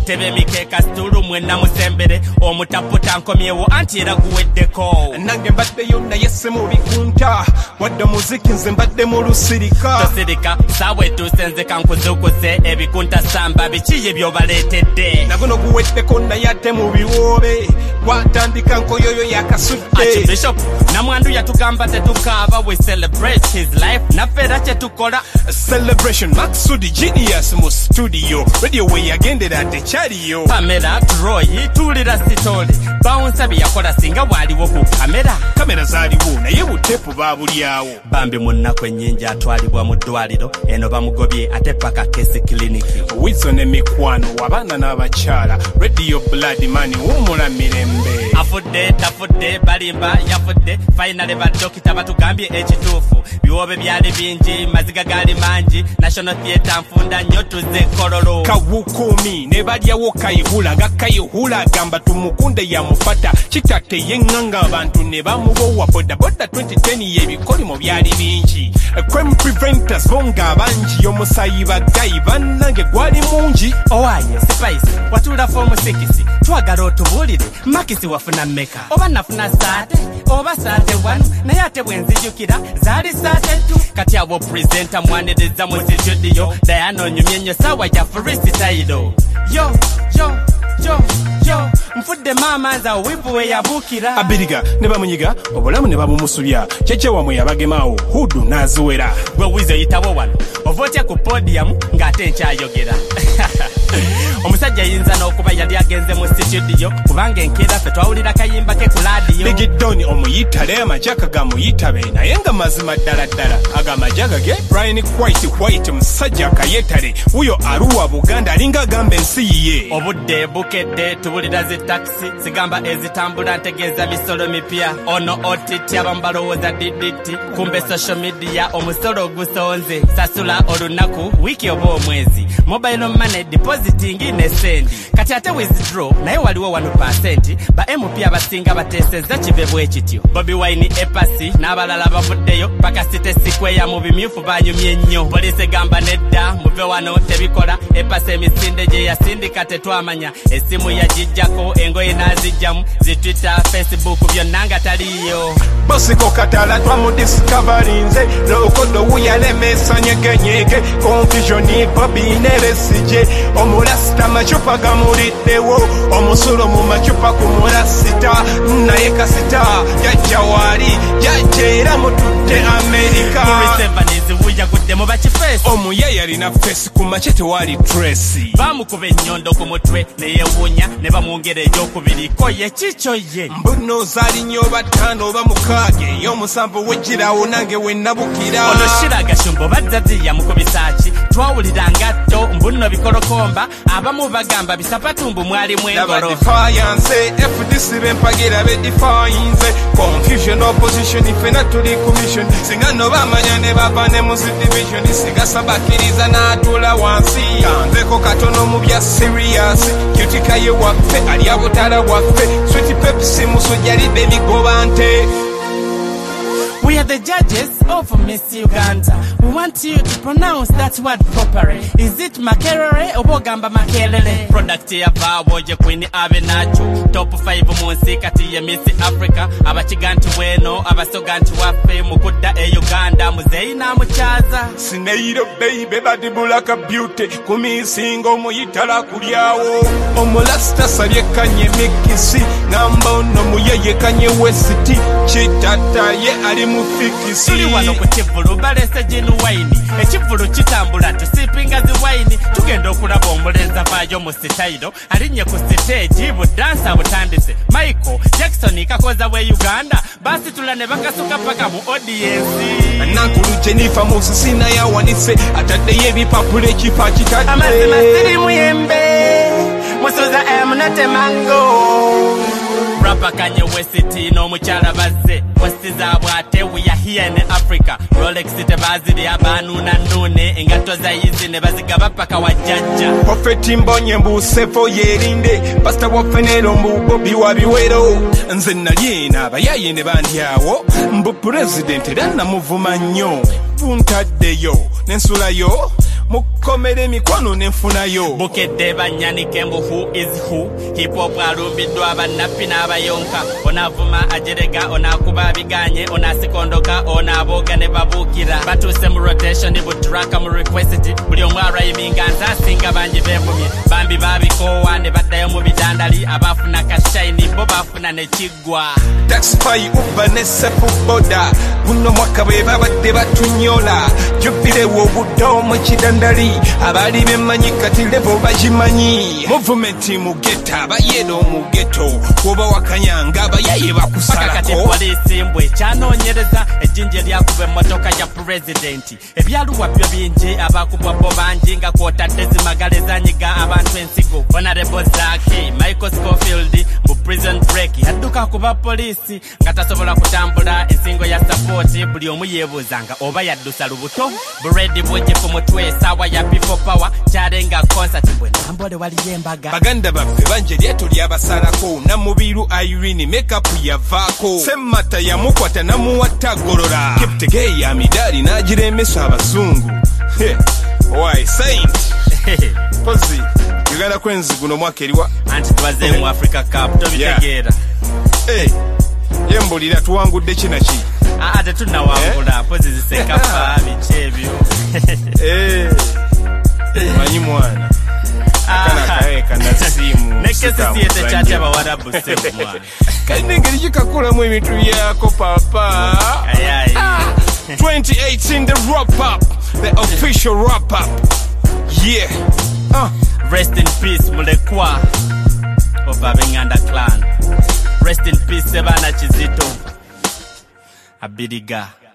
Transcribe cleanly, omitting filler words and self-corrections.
Tebe mikeka stulu mwena musembere omutaputa nkomyewo anti era guweddeko nange mbadde yonna yesse mu bikunta wadde muziki nze mbadde mu lusirika tosirika saawa etuuse nze kankuzukuse ebikunta samba bikiye byobaleetedde naguno guweddeko naye ate mu biwoobe watandika nkoyoyo yakasudde Archbishop namwandu yatugamba tetukaaba we celebrate his life naffe era kyetukola celebration Maksudi genius mu studio radio we yagendera tekyaliyo Pamela Troy tulira sitoli bounce byakola singa waliwo ku kamera zaaliwo naye butepu babulyawo bambi munnaku ennyingi atwalibwa mu ddwaliro eno bamugobye ate paka kesi kiliniki Wilson emikwano abaana n'abakyala radio blood man wumula mirembe afudde tafudde balimba yafudde finally badokita batugambye ekituufu biwobe byali bingi maziga gali mangi National Theatre nfunda nnyo tuze kololo kawukumi ne balyawo kayihula nga kayihula agamba tumukunde yamufata kitatte yeŋŋanga abantu ne bamubowa bodaboda 2010 yebikolimo byali bingi crime preventers bonga abangi omusayi bagayi bannange gwali mungi owaye Spice watula fomu 6 twagala otubuulire makisi wafuna mmeka oba nafuna saate oba saate 1 naye ate bwenzijukira zaali saate 2 kati abo presenter mwaniriza mu studio Diana onyumye nnyo saawa ya freestyle yo mfudde mama nza wivu we yabukira abiriga ne bamunyiga obulamu ne bamumusubya kyekye wamwe yabagemaawo hudu n'aziwera gwe wize yitawo wano ovotya ku podium ng'ate nkyayogera omusajja yinza n'okuba yali agenze mu studio kubanga enkeera ffe twawulira kayimba ke ku laadiyo Big Don omuyitale amajaka gamuyitabe naye nga mazima ddala ddala agamajaga ge Brian White musajja akayetale wuyo aruwa Buganda alinga agamba ensi yiye obudde bukedde tubulira zi taxi sigamba ezitambula ntegeeza misolo mipya ono OTT abamu balowooza DDT kumbe social media omusolo ogusonze sasula olunaku wiiki oba omwezi mobile money depositing ne sendi kati ate withdraw naye waliwo 1% ba MP abasinga bateesezza kibe bwe kityo Bobi Wine epasi n'abalala bavuddeyo paka site sikweya mu bimyufu banyumye nnyo poliisi egamba nedda muve wano tebikola epasi emisinde gye yasindika tetwamanya esimu yagijjako engoye n'azijjamu zi Twitter Facebook byonna nga taliyo bosiko katala twamudiscoverinze lokodo wuyalemesa nyegenyege confusion Bobi neresije omulasita machupa gamuliddewo omusulo mu machupa ku mulasita naye kasita yajja wali yajja mutudde Amerika mu bakifeesi omuye yalina fesi ku mache tewali Tracy bamukuba ennyondo ku mutwe neyewuunya ne bamwongera ekyokubiri ko ye kikyo ye mbuno zaali nnyo bataano oba mukaaga ey'omusanvu wegirawo nange wennabukira ono Shiragashumba bazzazi yamukubisaaki twawulira ngatto mbuno bikolokomba abamu bagamba bisapatumbu mwalimu engolo defiance FDC bempagira be defiance confusion opposition ifena tuli commission singa no bamanya ne bava ne mu division sigasa bakiriza n'atula wansi yanzeko katono mu bya serious kyutika ye waffe ali abutala waffe sweet Pepsi musujja libe migobante. We are the judges of Miss Uganda. We want you to pronounce that word properly. Is it Makerere or Bogamba Makelele? Product ya Bawoje Queen Abenacho. Top 5 munsi kati ya Miss Africa. Abachiganti weno, abasoganti wafe. Mukuda Uganda, muzeyi na muchaza. Sineiro baby badi bulaka beauty. Kumisingo muyitala kulyawo. Omulasta salye kanye mikisi. Namba ono muyeye kanye wesiti. Chitata ye alimu fikisi. Tuli wano ku kivulu balese gin wine. Ekivulu kitambula tusipinga zi wine. Tugenda okulaba omulenzi avaayo mu sitayiro. Alinye ku stage budansa butandise. Michael Jackson kakoza we Uganda. Basi tulane bakasuka paka mu audience. Nankulu Jennifer Musisina yawanise. Atadde yebipapula ekipa kitadde. Amazima siri muyembe. Musuza emunate mango. Rapper Kanye West no mukyala bazze westiza bwate we are here in Africa Rolex tebaziri abantu nanone engato za yizi ne bazigaba paka wajjajja Prophet Mbonye mbusefo yerinde Pastor Wafenero mbubobi wabiwero nze nali n'abayaye ne bandyawo mbu president era namuvuma nnyo buntaddeyo n'ensulayo mukomere mikwano nenfunayo bukedde banyanike mbu who is who hip hop alumbiddwa abannappi n'abayonka onavuma ajerega onakuba biganye onasikondoka onabooga ne babuukira batuuse mu rotation butraka mu request buli omu arayiminga nzasinga bangi beevumye bambi babikoowa ne baddayo mu bidandali abafuna kashayini bo bafuna nekiggwa taxify ubba ne sefuboda buno mwaka bwe babadde batunyola jubirewo obuddo mu kidandali abali bemanyi kati levo bagimanyi movement mu geta bayero mu geto kuba wakanyanga abayaye bakusalako kati polisi mbwe kyanoonyereza ejjinja lyakuba emmotoka ya pulezidenti ebyaluwa byo bingi abakubwa bo bangi nga kwotadde zimagale zanyiga abantu ensigo honorable zaki michael scofield mu prison break yadduka kuba polisi nga tasobola kutambula ensingo ya sapoti buli omu yeebuuzanga oba yaddusa lubuto buredi bwejje ku mutwe esaawa ya people power kyalenga concert bwe nambole waliyo embaga baganda baffe banje lyeto lyabasalako namubiru irene makeup yavaako semmata yamukwata namuwatta golora keptegei ya midali n'agiremesa abazungu why saint pozi uganda kwenzi guno mwaka eriwa anti twaze mu Africa Cup tobitegeera yembulira tuwangudde kinaki ate tunawangula pozi zisekafa biki ebyo manyi mwana akana kaeka na simu nekesi yete kyati abawarabu sefu mwana kandi engeri gikakulamu ebintu byako papa 2018 the wrap up the official wrap up yeah rest in peace mulekwa over Benganda clan rest in peace Sebana Kizito Abiriga